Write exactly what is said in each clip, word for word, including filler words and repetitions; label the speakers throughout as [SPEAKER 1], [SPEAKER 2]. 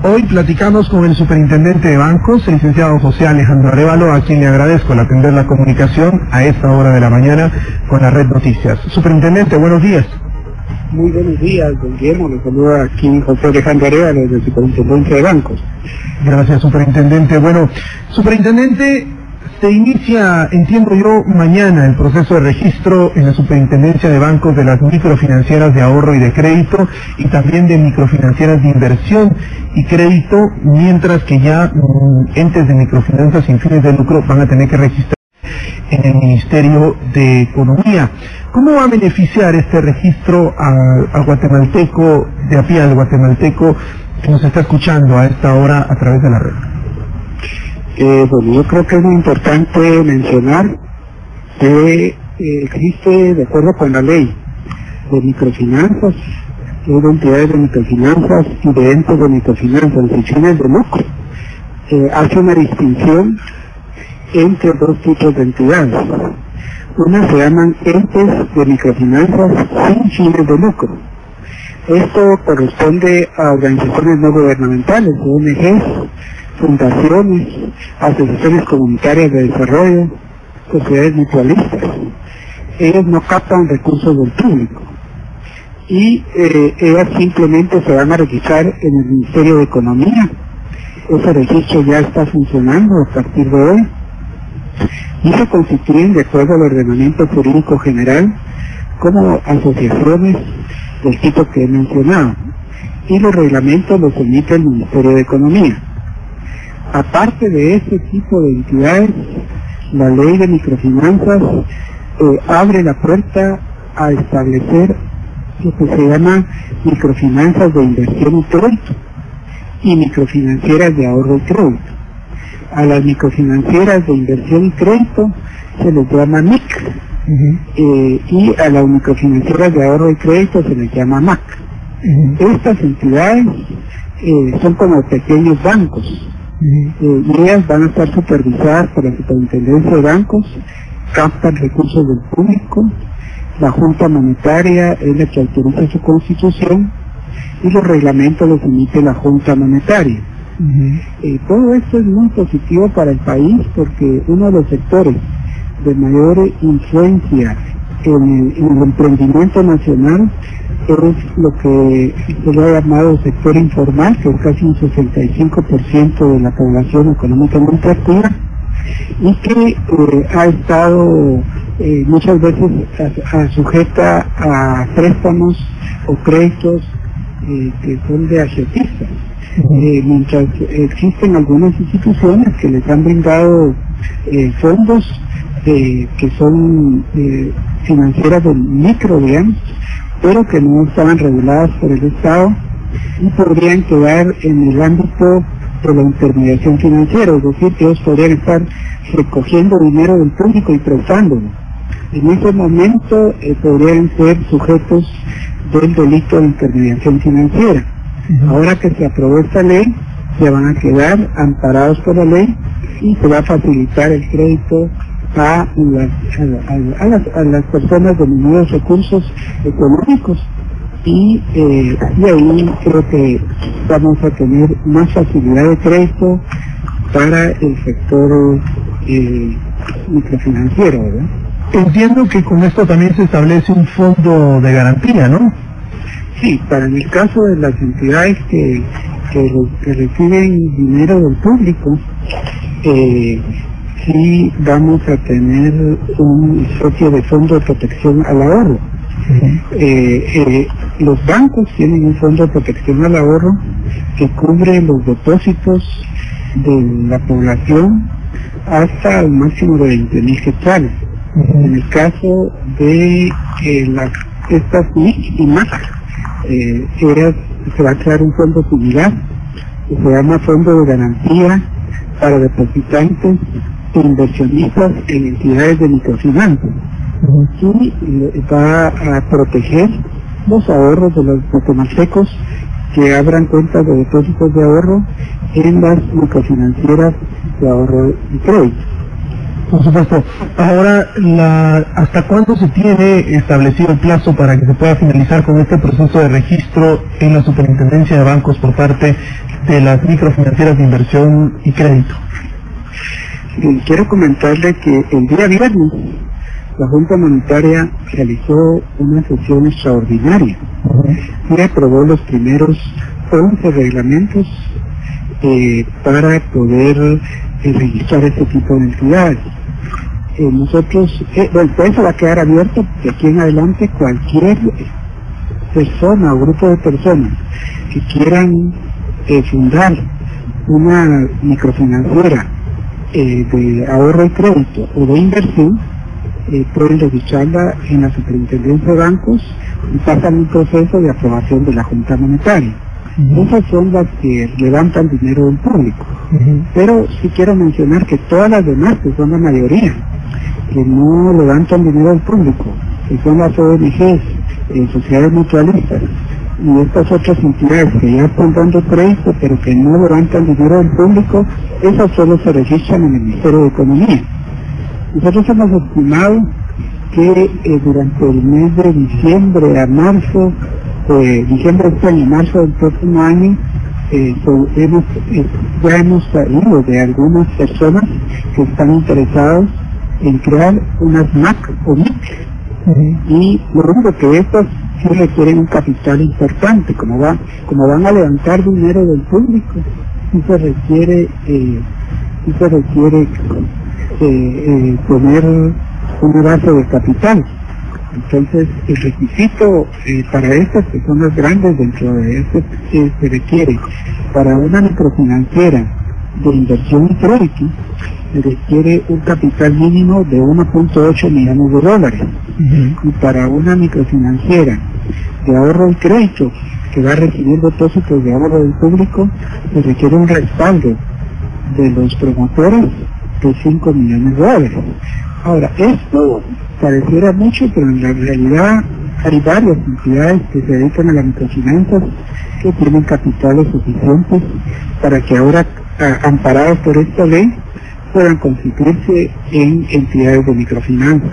[SPEAKER 1] Hoy platicamos con el superintendente de bancos, el licenciado José Alejandro Arévalo, a quien le agradezco el atender la comunicación a esta hora de la mañana con la Red Noticias. Superintendente, buenos días.
[SPEAKER 2] Muy buenos días, don Guillermo. Le saluda aquí José Alejandro Arévalo, desde el superintendente de bancos.
[SPEAKER 1] Gracias, superintendente. Bueno, superintendente, se inicia, entiendo yo, mañana el proceso de registro en la Superintendencia de Bancos de las microfinancieras de ahorro y de crédito y también de microfinancieras de inversión y crédito, mientras que ya mm, entes de microfinanzas sin fines de lucro van a tener que registrar en el Ministerio de Economía. ¿Cómo va a beneficiar este registro al guatemalteco, de a pie al guatemalteco que nos está escuchando a esta hora a través de la red?
[SPEAKER 2] Eh, bueno, yo creo que es muy importante mencionar que eh, existe, de acuerdo con la ley de microfinanzas, de entidades de microfinanzas y de entes de microfinanzas sin fines de lucro, eh, hace una distinción entre dos tipos de entidades. Una se llaman entes de microfinanzas sin fines de lucro. Esto corresponde a organizaciones no gubernamentales, O N Ges, fundaciones, asociaciones comunitarias de desarrollo, sociedades mutualistas. Ellos no captan recursos del público y eh, ellas simplemente se van a registrar en el Ministerio de Economía. Ese registro ya está funcionando a partir de hoy y se constituyen, de acuerdo al ordenamiento jurídico general, como asociaciones del tipo que he mencionado, y los reglamentos los emite el Ministerio de Economía. Aparte de ese tipo de entidades, la ley de microfinanzas eh, abre la puerta a establecer lo que se llama microfinanzas de inversión y crédito y microfinancieras de ahorro y crédito. A las microfinancieras de inversión y crédito se les llama M I C, uh-huh. eh, y a las microfinancieras de ahorro y crédito se les llama M A C. Uh-huh. Estas entidades eh, son como pequeños bancos. Uh-huh. eh, y ellas van a estar supervisadas por la Superintendencia de Bancos, captan recursos del público, la Junta Monetaria es la que autoriza su constitución y los reglamentos los emite la Junta Monetaria. Uh-huh. eh, todo esto es muy positivo para el país porque uno de los sectores de mayor influencia en el, en el emprendimiento nacional es lo que se le ha llamado sector informal, que es casi un sesenta y cinco por ciento de la población económicamente activa y que eh, ha estado eh, muchas veces a, a sujeta a préstamos o créditos eh, que son de agiotistas. Eh, mientras existen algunas instituciones que les han brindado eh, fondos eh, que son eh, financieras de micro, digamos, pero que no estaban reguladas por el Estado y podrían quedar en el ámbito de la intermediación financiera, es decir, que ellos podrían estar recogiendo dinero del público y prestándolo. En ese momento eh, podrían ser sujetos del delito de intermediación financiera. Ahora que se aprobó esta ley, se van a quedar amparados por la ley y se va a facilitar el crédito a las, a, a, a las, a las personas de menores recursos económicos y, eh, y ahí creo que vamos a tener más facilidad de crédito para el sector eh, microfinanciero, ¿verdad?
[SPEAKER 1] Entiendo que con esto también se establece un fondo de garantía, ¿no?
[SPEAKER 2] Sí, para el caso de las entidades que, que, que reciben dinero del público, eh, sí vamos a tener un socio de fondo de protección al ahorro. Uh-huh. eh, eh, los bancos tienen un fondo de protección al ahorro que cubre los depósitos de la población hasta un máximo de veinte mil quetzales. Uh-huh. En el caso de eh, las, estas M I C y M A C, Eh, ellas, se va a crear un fondo similar que se llama Fondo de Garantía para Depositantes e Inversionistas en Entidades de Microfinanzas. Uh-huh. Y eh, va a proteger los ahorros de los guatemaltecos que abran cuentas de depósitos de ahorro en las microfinancieras de ahorro y crédito.
[SPEAKER 1] Por supuesto. Ahora, la, ¿hasta cuándo se tiene establecido el plazo para que se pueda finalizar con este proceso de registro en la Superintendencia de Bancos por parte de las microfinancieras de inversión y crédito?
[SPEAKER 2] Sí, quiero comentarle que el día viernes la Junta Monetaria realizó una sesión extraordinaria y aprobó los primeros once reglamentos eh, para poder eh, registrar este tipo de entidades. Eh, nosotros, eh, bueno, eso va a quedar abierto de aquí en adelante. Cualquier persona o grupo de personas que quieran eh, fundar una microfinanciera eh, de ahorro y crédito o de inversión, eh, pueden registrarla en la Superintendencia de Bancos y pasan un proceso de aprobación de la Junta Monetaria. Uh-huh. Esas son las que levantan dinero del público. Uh-huh. Pero sí quiero mencionar que todas las demás, que son la mayoría, que no levantan dinero del público, que son las O N Ges, eh, sociedades mutualistas, y estas otras entidades que ya están dando crédito, pero que no levantan dinero del público, esas solo se registran en el Ministerio de Economía. Nosotros hemos estimado que eh, durante el mes de diciembre a marzo, eh, diciembre de este año, marzo del próximo año, eh, so, hemos, eh, ya hemos sabido de algunas personas que están interesadas en crear unas M A C o M I C. Uh-huh. Y lo único que estas sí requieren un capital importante, como, va, como van a levantar dinero del público, sí se requiere, eh, sí se requiere Eh, eh, poner una base de capital. Entonces el requisito eh, para estas que son las grandes dentro de este eh, se requiere para una microfinanciera de inversión y crédito, se requiere un capital mínimo de uno punto ocho millones de dólares. Uh-huh. Y para una microfinanciera de ahorro y crédito que va a recibir depósitos de ahorro del público, se requiere un respaldo de los promotores de cinco millones de dólares. Ahora, esto pareciera mucho, pero en la realidad hay varias entidades que se dedican a las microfinanzas que tienen capitales suficientes para que ahora, a, amparados por esta ley, puedan constituirse en entidades de microfinanzas.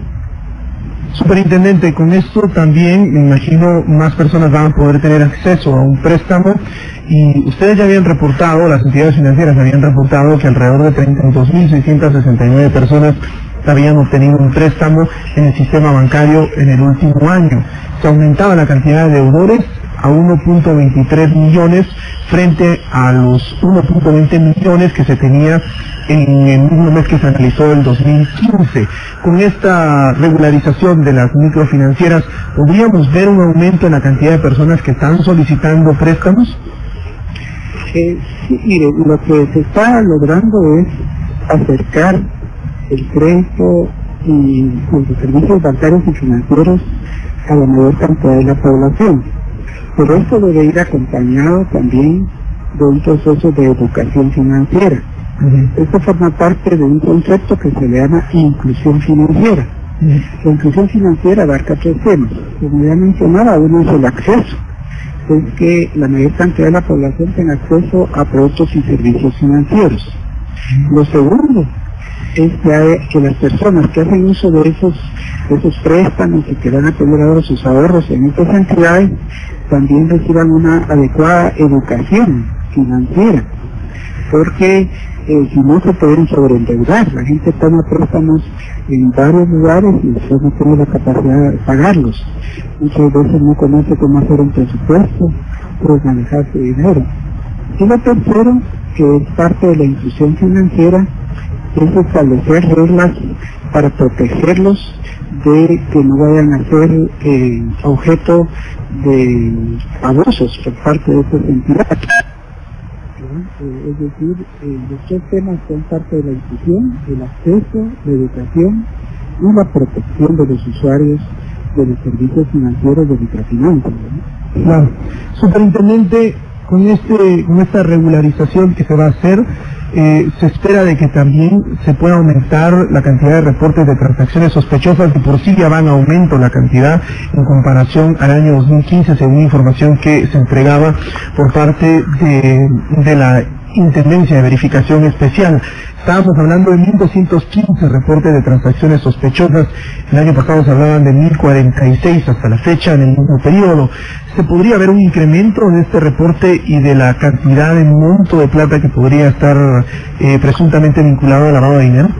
[SPEAKER 1] Superintendente, con esto también, me imagino, más personas van a poder tener acceso a un préstamo, y ustedes ya habían reportado, las entidades financieras habían reportado que alrededor de treinta y dos mil seiscientas sesenta y nueve personas habían obtenido un préstamo en el sistema bancario en el último año. Se aumentaba la cantidad de deudores a uno punto veintitrés millones frente a los uno punto veinte millones que se tenía en el mismo mes que se analizó el dos mil quince. Con esta regularización de las microfinancieras, ¿podríamos ver un aumento en la cantidad de personas que están solicitando préstamos?
[SPEAKER 2] Eh, sí, mire, lo que se está logrando es acercar el crédito y los servicios bancarios y financieros a la mayor cantidad de la población. Pero esto debe ir acompañado también de un proceso de educación financiera. Uh-huh. Esto forma parte de un concepto que se le llama inclusión financiera. Uh-huh. La inclusión financiera abarca tres temas. Como ya mencionaba, uno es el acceso. Es que la mayor cantidad de la población tenga acceso a productos y servicios financieros. Uh-huh. Lo segundo es que, que las personas que hacen uso de esos, de esos préstamos y que van a tener ahora sus ahorros en estas entidades, también reciban una adecuada educación financiera, porque eh, si no se pueden sobreendeudar. La gente toma préstamos en varios lugares y después no tiene la capacidad de pagarlos. Muchas veces no conoce cómo hacer un presupuesto, pues manejar su dinero. Y lo tercero, que es parte de la inclusión financiera, es establecer reglas para protegerlos de que no vayan a ser eh, objeto de abusos por parte de estas entidades. Eh, es decir, eh, los tres temas son parte de la inclusión, el acceso, la educación y la protección de los usuarios de los servicios financieros de microfinanzas, ¿no?
[SPEAKER 1] Claro. Superintendente, con este, con esta regularización que se va a hacer, eh, se espera de que también se pueda aumentar la cantidad de reportes de transacciones sospechosas, que por sí ya van a aumento la cantidad en comparación al año dos mil quince, según información que se entregaba por parte de, de la Intendencia de Verificación Especial. Estábamos hablando de mil doscientos quince reportes de transacciones sospechosas. El año pasado se hablaban de mil cuarenta y seis hasta la fecha en el mismo periodo. ¿Se podría ver un incremento de este reporte y de la cantidad de monto de plata que podría estar eh, presuntamente vinculado al lavado de dinero?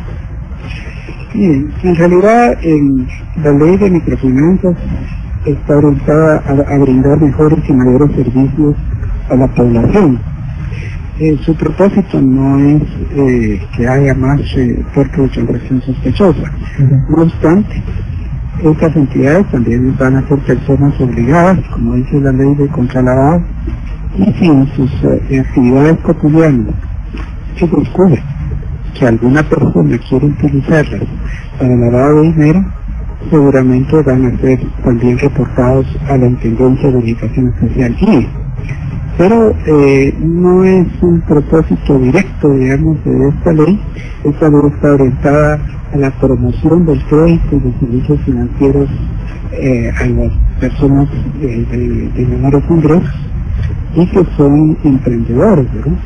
[SPEAKER 2] Sí, en realidad en la ley de microfinanzas está orientada a, a brindar mejores y mayores servicios a la población. Eh, su propósito no es eh, que haya más eh, fuerte de transacción sospechosa. Uh-huh. No obstante, estas entidades también van a ser personas obligadas, como dice la ley de contralavado, y si en sus eh, actividades cotidianas se descubre que alguna persona quiere utilizarlas para el lavado de dinero, seguramente van a ser también reportados a la Intendencia de Verificación Especial I E. Pero eh, no es un propósito directo, digamos, de esta ley. Esta ley está orientada a la promoción del crédito y de servicios financieros eh, a las personas eh, de, de menores ingresos y que son emprendedores, ¿verdad?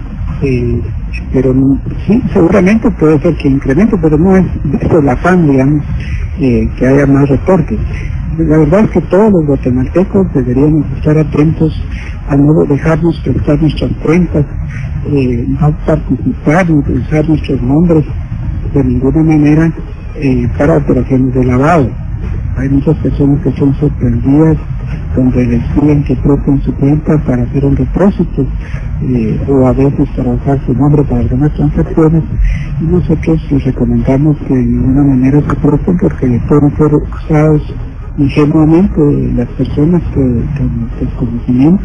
[SPEAKER 2] Eh, pero sí, seguramente puede ser que incremente, pero no es eso el afán, digamos, eh, que haya más reportes. La verdad es que todos los guatemaltecos deberíamos estar atentos a no dejarnos prestar nuestras cuentas, eh, no participar ni utilizar nuestros nombres de ninguna manera eh, para operaciones de lavado. Hay muchas personas que son sorprendidas donde les piden que presten su cuenta para hacer un depósito eh, o a veces para usar su nombre para algunas transacciones, y nosotros les recomendamos que de ninguna manera se presten porque pueden ser usados ingenuamente las personas que con desconocimiento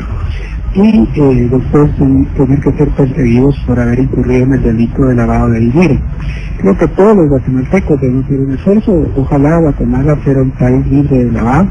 [SPEAKER 2] y eh, después tener que ser perseguidos por haber incurrido en el delito de lavado de dinero. Creo que todos los guatemaltecos deben hacer un esfuerzo. Ojalá Guatemala fuera un país libre de lavado,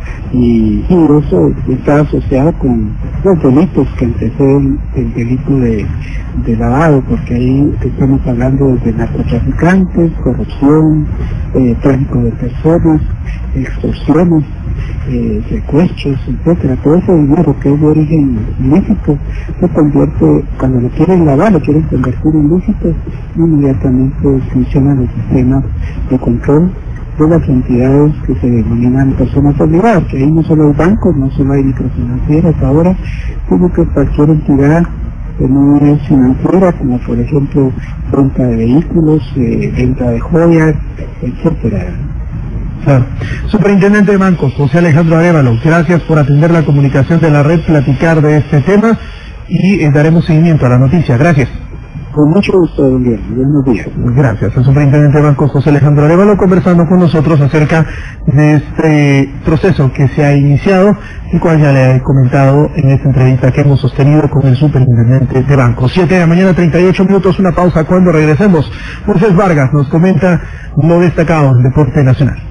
[SPEAKER 2] y, y eso está asociado con los delitos que anteceden el delito de, de lavado, porque ahí estamos hablando de narcotraficantes, corrupción, eh, tráfico de personas, extorsiones, eh, secuestros, etcétera. Todo ese dinero que es de origen ilícito se convierte, cuando lo quieren lavar, lo quieren convertir en lícito, inmediatamente funcionan los sistemas de control de las entidades que se denominan personas obligadas, que ahí no solo hay bancos, no solo hay microfinancieras ahora, sino que cualquier entidad que no es financiera, como por ejemplo venta de vehículos, eh, venta de joyas, etcétera.
[SPEAKER 1] Claro. Superintendente de Bancos, José Alejandro Arévalo, gracias por atender la comunicación de la red, platicar de este tema y eh, daremos seguimiento a la noticia. Gracias.
[SPEAKER 2] Con mucho gusto, don Diego. Buenos días.
[SPEAKER 1] Gracias. El superintendente de Bancos, José Alejandro Arévalo, conversando con nosotros acerca de este proceso que se ha iniciado, el cual ya le he comentado en esta entrevista que hemos sostenido con el superintendente de Bancos. siete de la mañana, treinta y ocho minutos, una pausa. Cuando regresemos, Moisés Vargas nos comenta lo destacado del deporte nacional.